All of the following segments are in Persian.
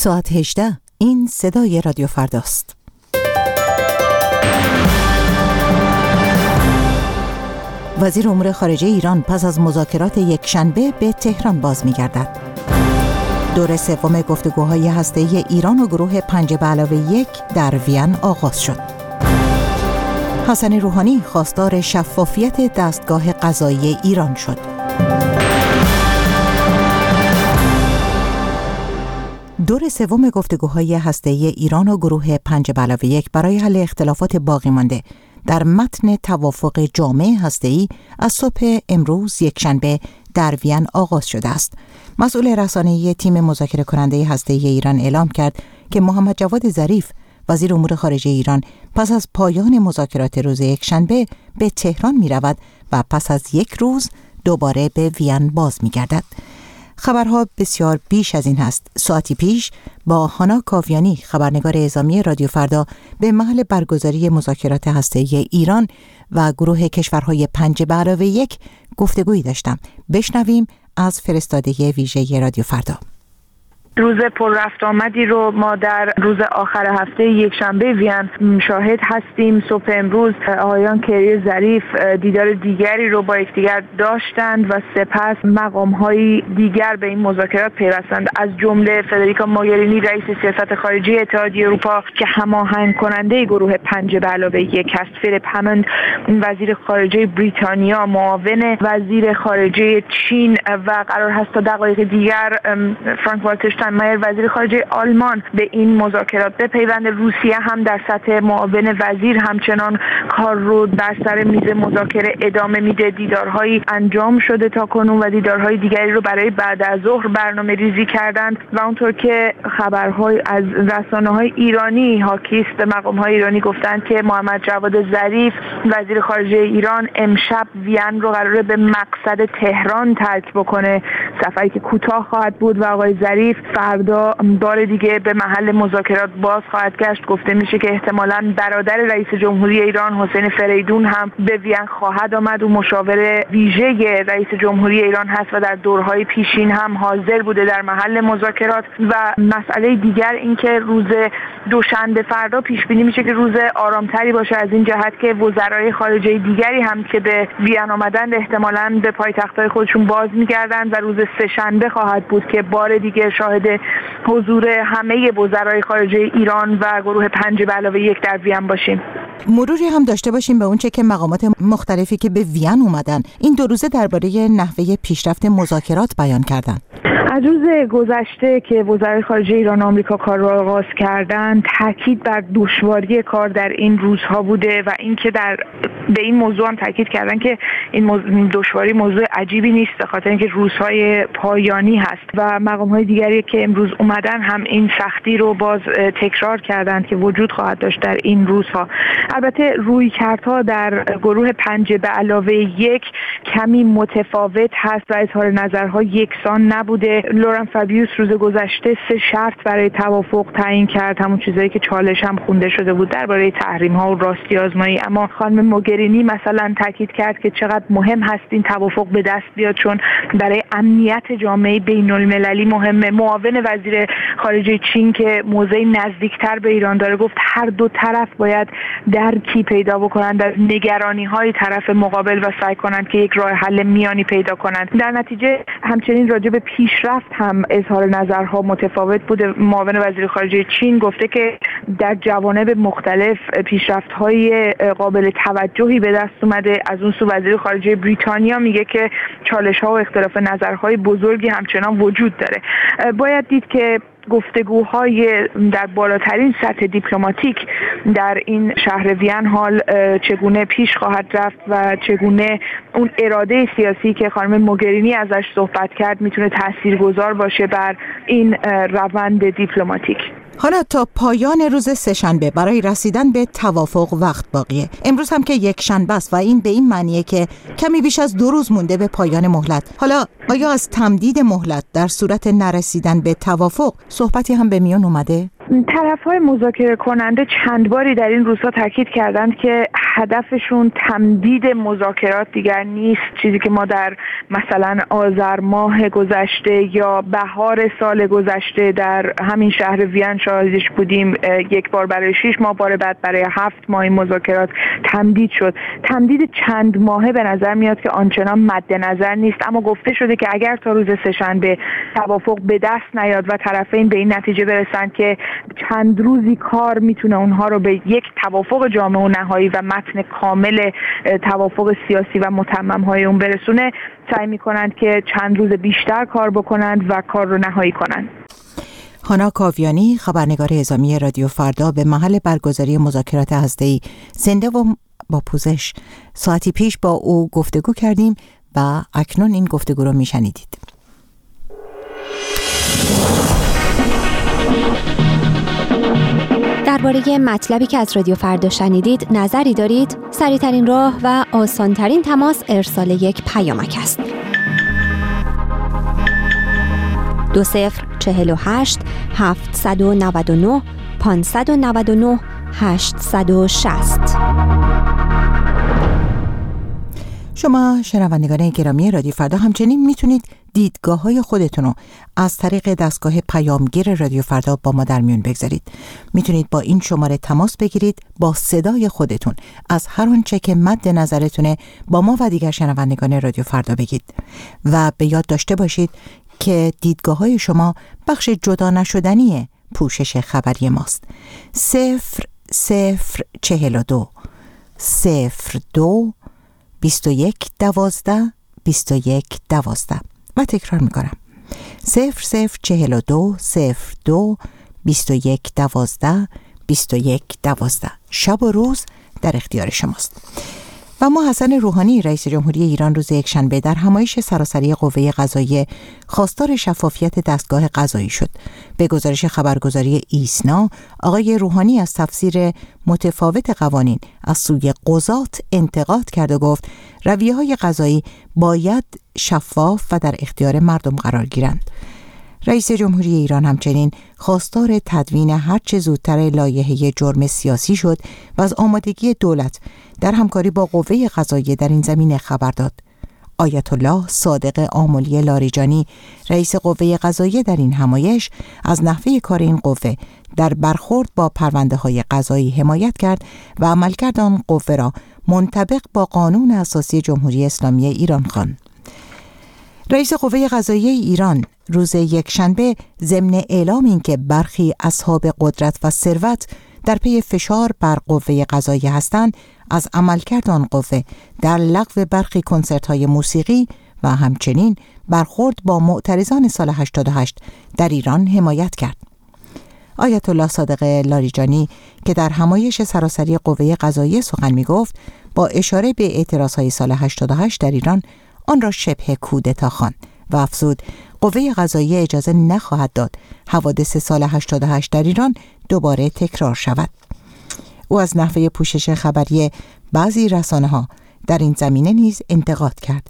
ساعت 18. این صدای رادیو فرداست. وزیر امور خارجه ایران پس از مذاکرات یکشنبه به تهران باز می‌گردد. دور سوم گفتگوهای هسته‌ای ایران و گروه 5+1 در وین آغاز شد. حسن روحانی خواستار شفافیت دستگاه قضایی ایران شد. دور سوم گفتگوهای هسته‌ای ایران و گروه 5+1 برای حل اختلافات باقی مانده در متن توافق جامع هسته‌ای از صبح امروز یکشنبه در وین آغاز شده است. مسئول رسانه‌ای تیم مذاکره کننده هسته‌ای ایران اعلام کرد که محمد جواد ظریف وزیر امور خارجه ایران پس از پایان مذاکرات روز یکشنبه به تهران می‌رود و پس از یک روز دوباره به وین باز می‌گردد. خبرها بسیار بیش از این هست. ساعتی پیش با هانا کاویانی خبرنگار اعزامی رادیو فردا به محل برگزاری مذاکرات هسته‌ای ایران و گروه کشورهای 5+1 گفتگویی داشتم. بشنویم از فرستاده ویژه رادیو فردا. روز پر رفت آمدی رو ما در روز آخر هفته یکشنبه وین شاهد هستیم. صبح امروز آقایان کری ظریف دیدار دیگری رو با یکدیگر داشتند و سپس مقام‌های دیگر به این مذاکرات پیوستند، از جمله فدریکا موگرینی رئیس سیاست خارجی اتحادیه اروپا که هماهنگ کننده گروه 5+1 است، فیلیپ هموند وزیر خارجه بریتانیا، معاون وزیر خارجه چین و قرار هست تا دقایق دیگر فرانک والتر شتاینمایر وزیر خارجه آلمان به این مذاکرات بپیوند. روسیه هم در سطح معاون وزیر همچنان کار رو بر سر میز مذاکره ادامه میده. دیدارهایی انجام شده تا کنون و دیدارهای دیگری رو برای بعد از ظهر برنامه ریزی کردند و اونطور که خبرهای از رسانه‌های ایرانی حاکی است، مقام‌های ایرانی گفتند که محمد جواد ظریف وزیر خارجه ایران امشب وین رو قراره به مقصد تهران ترک بکنه، سفری که کوتاه خواهد بود و آقای ظریف فردا بار دیگه به محل مذاکرات باز خواهد گشت. گفته میشه که احتمالاً برادر رئیس جمهوری ایران حسین فریدون هم به وین خواهد آمد و مشاور ویژه رئیس جمهوری ایران هست و در دورهای پیشین هم حاضر بوده در محل مذاکرات. و مسئله دیگر این که روز دوشنبه فردا پیش بینی میشه که روز آرامتری باشه، از این جهت که وزرای خارجه دیگری هم که به وین آمدند احتمالاً به پایتخت‌های خودشون باز میگردند و روز سه‌شنبه خواهد بود که بار دیگه شاهد حضور همه وزرای خارجه ایران و گروه 5+1 در وین باشیم. مروری هم داشته باشیم به اونچه که مقامات مختلفی که به وین اومدن این دو روزه درباره نحوه پیشرفت مذاکرات بیان کردن. از روز گذشته که وزرای خارجه ایران و آمریکا کار را آغاز کردند، تاکید بر دشواری کار در این روزها بوده و اینکه به این موضوع هم تاکید کردن که این دشواری موضوع عجیبی نیست، به خاطر اینکه روزهای پایانی هست و مقام‌های دیگری که امروز اومدن هم این سختی رو باز تکرار کردند که وجود خواهد داشت در این روزها. البته رویکردها در گروه 5+1 کمی متفاوت هست و اظهار نظرها یکسان نبوده. لورن فابیوس روز گذشته 3 شرط برای توافق تعیین کرد، همون چیزایی که چالش هم خونده شده بود درباره تحریم‌ها و راستی آزمایی. اما خانم موگرینی مثلا تاکید کرد که چقدر مهم هست این توافق به دست بیاد، چون برای امنیت جامعه بین‌المللی مهمه. معاون وزیر خارجه چین که موضع نزدیکتر به ایران داره گفت هر دو طرف باید درکی پیدا بکنند از نگرانی‌های طرف مقابل و سعی کنند که یک راه حل میانی پیدا کنند. در نتیجه همچنین راجع به پیشرفت هم اظهار نظرها متفاوت بوده. معاون وزیر خارجه چین گفته که در جوانب مختلف پیشرفت‌های قابل توجهی به دست اومده. از اون سو وزیر خارجه بریتانیا میگه که چالش‌ها و اختلاف نظرهای بزرگی همچنان وجود داره. باید دید که گفتگوهای در بالاترین سطح دیپلماتیک در این شهر وین حال چگونه پیش خواهد رفت و چگونه اون اراده سیاسی که خانم موگرینی ازش صحبت کرد میتونه تاثیرگذار باشه بر این روند دیپلماتیک. حالا تا پایان روز سه‌شنبه برای رسیدن به توافق وقت باقیه. امروز هم که یک شنبه است و این به این معنیه که کمی بیش از 2 روز مونده به پایان مهلت. حالا آیا از تمدید مهلت در صورت نرسیدن به توافق صحبتی هم به میان اومده؟ طرف‌های مذاکره کننده چند باری در این روزها تاکید کردند که هدفشون تمدید مذاکرات دیگر نیست، چیزی که ما در مثلا آذر ماه گذشته یا بهار سال گذشته در همین شهر وین شاهدش بودیم. یک بار برای 6 ماه، بار بعد برای 7 ماه این مذاکرات تمدید شد. تمدید چند ماهه به نظر میاد که آنچنان مد نظر نیست، اما گفته شده که اگر تا روز سه‌شنبه توافق به دست نیاد و طرفین به این نتیجه برسند که چند روزی کار میتونه اونها رو به یک توافق جامع و نهایی و متن کامل توافق سیاسی و متمم‌های اون برسونه، سعی میکنند که چند روز بیشتر کار بکنند و کار رو نهایی کنند. هانا کاویانی، خبرنگار اعزامی رادیو فردا، به محل برگزاری مذاکرات هسته‌ای زنده و با پوزش ساعتی پیش با او گفتگو کردیم و اکنون این گفتگو رو میشنیدید. درباره مطلبی که از رادیو فردا شنیدید نظری دارید؟ سریع‌ترین راه و آسان‌ترین تماس ارسال یک پیامک است. 2048 799 599 860. شما شنوندگان گرامی رادیو فردا همچنین میتونید دیدگاه‌های خودتون رو از طریق دستگاه پیامگیر رادیو فردا با ما در میون بگذارید. میتونید با این شماره تماس بگیرید، با صدای خودتون از هر آنچه که مد نظرتونه با ما و دیگر شنوندگان رادیو فردا بگید و به یاد داشته باشید که دیدگاه‌های شما بخش جدا نشدنی پوشش خبری ماست. 0042 02 21 12 21 12 و تکرار میکنم 0042 02 21 12 21 12. شب و روز در اختیار شماست. و ما حسن روحانی رئیس جمهوری ایران روز یکشنبه در همایش سراسری قوه قضاییه خواستار شفافیت دستگاه قضایی شد. به گزارش خبرگزاری ایسنا، آقای روحانی از تفسیر متفاوت قوانین از سوی قضات انتقاد کرد و گفت رویه‌های قضایی باید شفاف و در اختیار مردم قرار گیرند. رئیس جمهوری ایران همچنین خواستار تدوین هرچه زودتر لایحه جرم سیاسی شد و از آمادگی دولت در همکاری با قوه قضاییه در این زمینه خبر داد. آیت الله صادق آملی لاریجانی، رئیس قوه قضاییه، در این همایش از نحوه کار این قوه در برخورد با پرونده‌های قضایی حمایت کرد و عملکرد آن قوه را منطبق با قانون اساسی جمهوری اسلامی ایران خواند. رئیس قوه قضاییه ایران روز یکشنبه ضمن اعلام این که برخی اصحاب قدرت و ثروت در پی فشار بر قوه قضاییه هستند، از عملکرد آن قوه در لغو برخی کنسرت‌های موسیقی و همچنین برخورد با معترضان سال 88 در ایران حمایت کرد. آیت الله صادق لاریجانی که در همایش سراسری قوه قضاییه سخن می‌گفت، با اشاره به اعتراضهای سال 88 در ایران آن را شبه کودتا خواند و افزود قوه قضاییه اجازه نخواهد داد حوادث سال 88 در ایران دوباره تکرار شود. او از نحوه پوشش خبری بعضی رسانه‌ها در این زمینه نیز انتقاد کرد.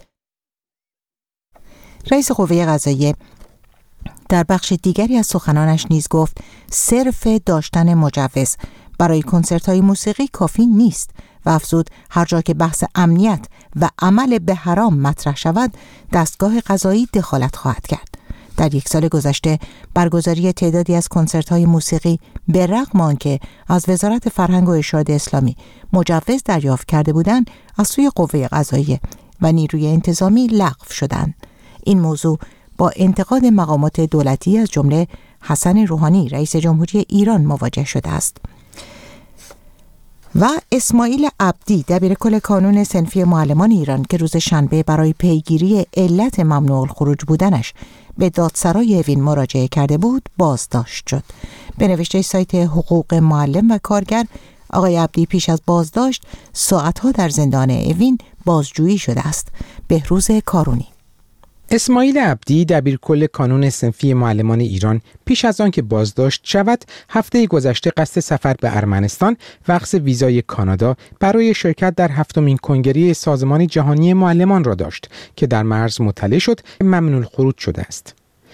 رئیس قوه قضاییه در بخش دیگری از سخنانش نیز گفت صرف داشتن مجوز برای کنسرت‌های موسیقی کافی نیست و افزود هر جا که بحث امنیت و عمل به حرام مطرح شود، دستگاه قضایی دخالت خواهد کرد. در یک سال گذشته برگزاری تعدادی از کنسرت‌های موسیقی به رغم آنکه از وزارت فرهنگ و ارشاد اسلامی مجوز دریافت کرده بودند، از سوی قوه قضاییه و نیروی انتظامی لغو شدند. این موضوع با انتقاد مقامات دولتی از جمله حسن روحانی رئیس جمهوری ایران مواجه شده است. و اسماعیل عبدی دبیرکل کانون صنفی معلمان ایران که روز شنبه برای پیگیری علت ممنوع الخروج بودنش به دادسرای اوین مراجعه کرده بود بازداشت شد. به نوشته سایت حقوق معلم و کارگر، آقای عبدی پیش از بازداشت ساعتها در زندان اوین بازجویی شده است. بهروز کارونی. اسماعیل عبدی دبیرکل کانون صنفی معلمان ایران پیش از آن که بازداشت شود هفته گذشته قصد سفر به ارمنستان و اخذ ویزای کانادا برای شرکت در 7مین کنگره سازمان جهانی معلمان را داشت که در مرز مطلع شد ممنوع الخروج شده است.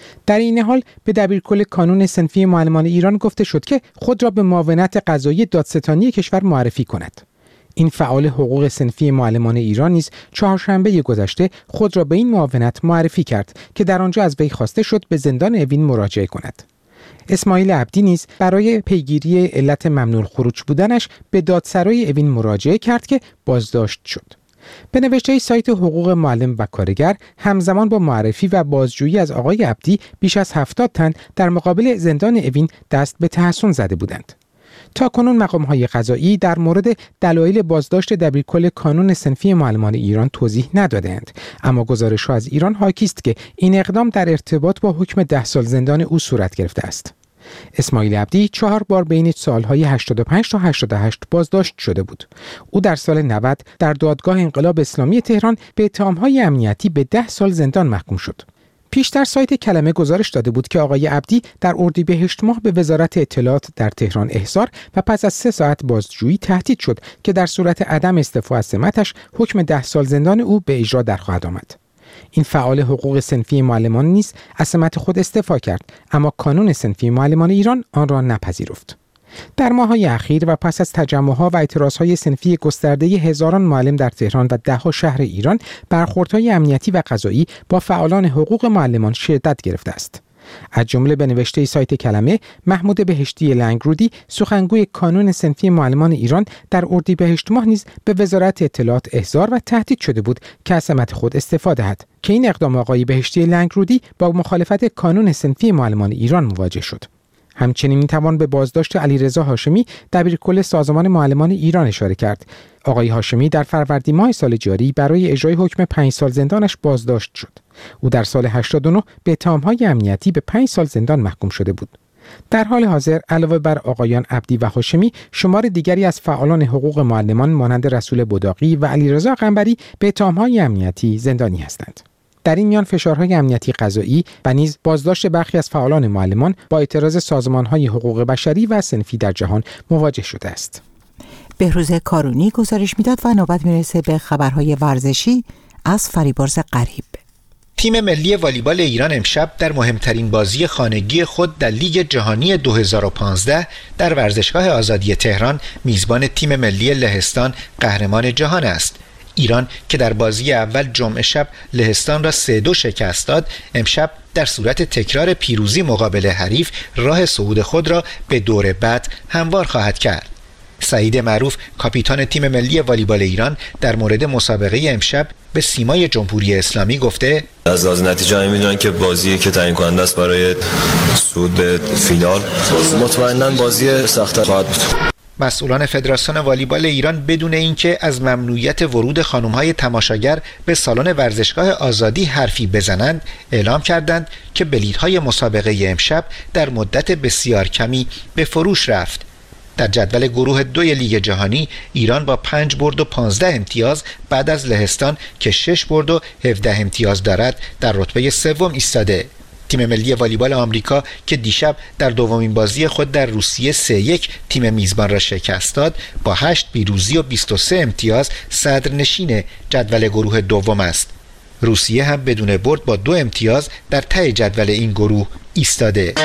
در این حال به دبیرکل کانون صنفی معلمان ایران گفته شد که خود را به معاونت قضایی دادستانی کشور معرفی کند. این فعال حقوق صنفی معلمان ایران نیز چهارشنبه گذشته خود را به این معاونت معرفی کرد که در آنجا از وی خواسته شد به زندان اوین مراجعه کند. اسماعیل عبدی نیز برای پیگیری علت ممنوع الخروج بودنش به دادسرای اوین مراجعه کرد که بازداشت شد. به نوشته سایت حقوق معلم و کارگر، همزمان با معرفی و بازجویی از آقای عبدی بیش از 70 تن در مقابل زندان اوین دست به تحصن زده بودند. تاکنون مقام‌های قضایی در مورد دلایل بازداشت دبیرکل کانون صنفی معلمان ایران توضیح ندادند، اما گزارش‌ها از ایران حاکی است که این اقدام در ارتباط با حکم 10 سال زندان او صورت گرفته است. اسماعیل عبدی 4 بار بین سالهای 85 تا 88 بازداشت شده بود. او در سال 90 در دادگاه انقلاب اسلامی تهران به اتهام‌های امنیتی به 10 سال زندان محکوم شد. پیشتر سایت کلمه گزارش داده بود که آقای عبدی در اردیبهشت ماه به وزارت اطلاعات در تهران احضار و پس از 3 ساعت بازجویی تهدید شد که در صورت عدم استعفا از سمتش حکم 10 سال زندان او به اجرا در خواهد آمد. این فعال حقوق صنفی معلمان نیز از سمت خود استعفا کرد، اما کانون صنفی معلمان ایران آن را نپذیرفت. در ماه‌های اخیر و پس از تجمع‌ها و اعتراض‌های صنفی گسترده هزاران معلم در تهران و ده‌ها شهر ایران، برخوردهای امنیتی و قضایی با فعالان حقوق معلمان شدت گرفته است. از جمله به نوشته سایت کلمه، محمود بهشتی لنگرودی، سخنگوی کانون صنفی معلمان ایران، در اردیبهشت ماه نیز به وزارت اطلاعات احضار و تهدید شده بود که از سمت خود استعفا دهد، که این اقدام آقای بهشتی لنگرودی با مخالفت کانون صنفی معلمان ایران مواجه شد. همچنین میتوان به بازداشت علیرضا هاشمی دبیرکل سازمان معلمان ایران اشاره کرد. آقای هاشمی در فروردین ماه سال جاری برای اجرای حکم 5 سال زندانش بازداشت شد. او در سال 89 به اتهام‌های امنیتی به 5 سال زندان محکوم شده بود. در حال حاضر علاوه بر آقایان عبدی و هاشمی، شمار دیگری از فعالان حقوق معلمان مانند رسول بداقی و علیرضا قنبری به اتهام‌های امنیتی زندانی هستند. در این میان فشارهای امنیتی قضایی و نیز بازداشت برخی از فعالان معلمان با اعتراض سازمان‌های حقوق بشری و صنفی در جهان مواجه شده است. بهروز کارونی گزارش میداد و نوبت میرسه به خبرهای ورزشی از فریبرز غریب. تیم ملی والیبال ایران امشب در مهمترین بازی خانگی خود در لیگ جهانی 2015 در ورزشگاه آزادی تهران میزبان تیم ملی لهستان قهرمان جهان است. ایران که در بازی اول جمعه شب لهستان را 3-2 شکست داد، امشب در صورت تکرار پیروزی مقابل حریف راه صعود خود را به دور بعد هموار خواهد کرد. سعید معروف کاپیتان تیم ملی والیبال ایران در مورد مسابقه امشب به سیمای جمهوری اسلامی گفته: از نتیجه میدونن که بازی که تعیین کننده است برای صعود به فینال، مطمئناً بازی سخت خواهد بود. مسئولان فدراسیون والیبال ایران بدون اینکه از ممنوعیت ورود خانم‌های تماشاگر به سالن ورزشگاه آزادی حرفی بزنند، اعلام کردند که بلیط‌های مسابقه امشب در مدت بسیار کمی به فروش رفت. در جدول گروه 2 لیگ جهانی ایران با 5 برد و 15 امتیاز بعد از لهستان که 6 برد و 17 امتیاز دارد در رتبه سوم ایستاده. تیم ملی والیبال آمریکا که دیشب در دومین بازی خود در روسیه 3-1 تیم میزبان را شکست داد، با 8 پیروزی و 23 امتیاز صدرنشین جدول گروه دوم است. روسیه هم بدون برد با 2 امتیاز در ته جدول این گروه ایستاده.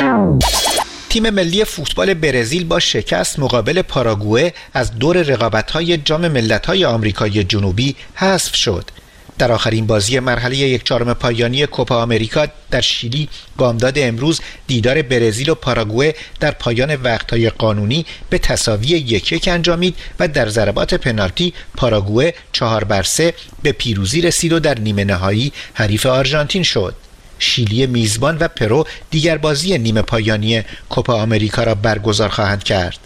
تیم ملی فوتبال برزیل با شکست مقابل پاراگوئه از دور رقابت‌های جام ملت‌های آمریکای جنوبی حذف شد. در آخرین بازی مرحله 1/4 پایانی کوپا آمریکا در شیلی بامداد امروز دیدار برزیل و پاراگوئه در پایان وقت‌های قانونی به تساوی 1-1 انجامید و در ضربات پنالتی پاراگوئه 4-3 به پیروزی رسید و در نیمه نهایی حریف آرژانتین شد. شیلی میزبان و پرو دیگر بازی نیمه پایانی کوپا آمریکا را برگزار خواهند کرد.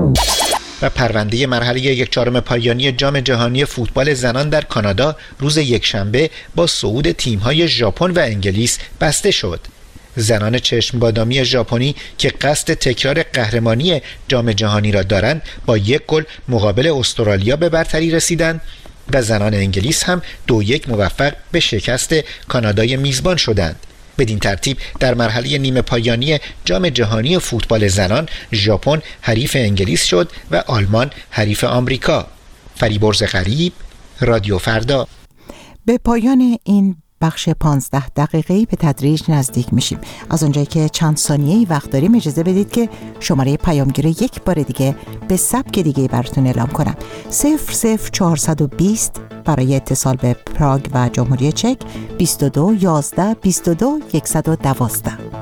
و پرونده مرحله 1/4 پایانی جام جهانی فوتبال زنان در کانادا روز یکشنبه با صعود تیم‌های ژاپن و انگلیس بسته شد. زنان چشم بادامی ژاپنی که قصد تکرار قهرمانی جام جهانی را دارند با 1 گل مقابل استرالیا به برتری رسیدند و زنان انگلیس هم 2-1 موفق به شکست کانادای میزبان شدند. بدین ترتیب در مرحله نیمه پایانی جام جهانی فوتبال زنان ژاپن حریف انگلیس شد و آلمان حریف آمریکا. فریبرز غریب، رادیو فردا. به پایان این بخش 15 دقیقه‌ای به تدریج نزدیک میشیم. از اونجایی که چند ثانیه‌ای وقت داریم اجازه بدید که شماره پیامگیر یک بار دیگه به سبک دیگه براتون اعلام کنم. 00420 برای اتصال به پراگ و جمهوری چک 22 11 22 112.